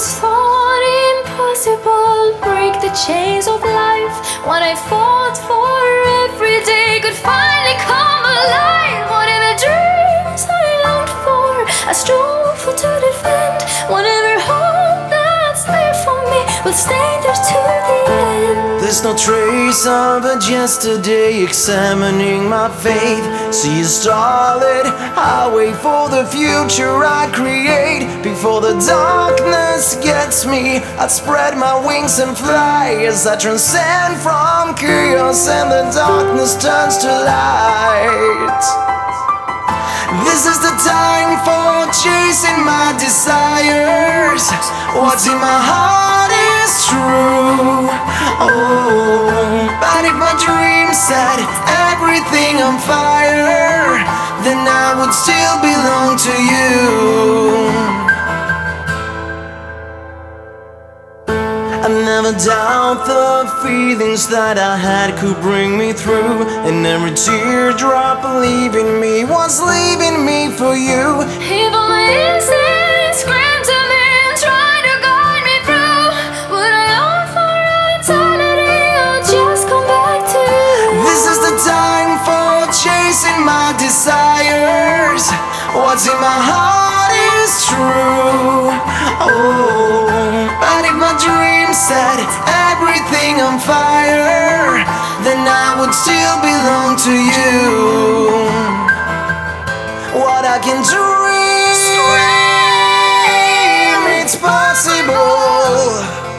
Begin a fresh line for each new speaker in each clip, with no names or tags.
always thought impossible, break the chains of life. What I fought for every day could finally come alive. Whatever dreams I longed for, I strove for to defend. Whatever hope that's there for me will stay there to the end.
There's no trace of it yesterday, examining my faith. See a starlit highway for the future I create. Before the darkness gets me, I'd spread my wings and fly, as I transcend from chaos and the darkness turns to light. This is the time for chasing my desires. What's in my heart is true. Oh, but if my dreams set everything on fire, then I would still belong to you. I never doubt the feelings that I had could bring me through, and every teardrop leaving me was leaving me for you.
If all my instincts scream to me and try to guide me through, would I long for eternity or just come back to you?
This is the time for chasing my desires. What's in my heart is true. Oh, but if my dreams set everything on fire, then I would still belong to you. What I can dream, it's possible,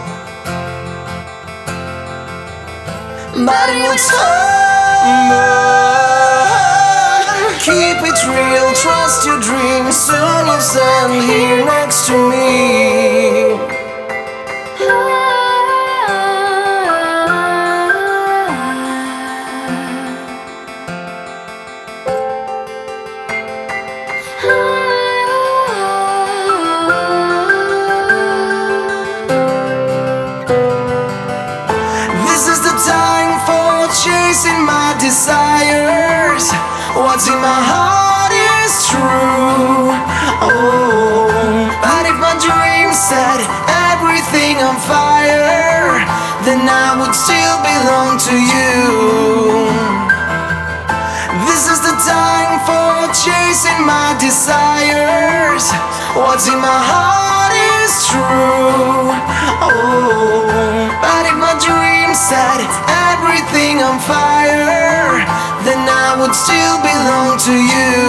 but it will tumble. Keep it real, trust your dreams. Soon you'll stand here next to me. This is the time for chasing my desires. What's in my heart is true. Oh, but if my dreams set everything on fire, then I would still belong to you. This is the time for chasing my desires. What's in my heart is true. Oh, but if my dreams set everything on fire, then I would still belong to you.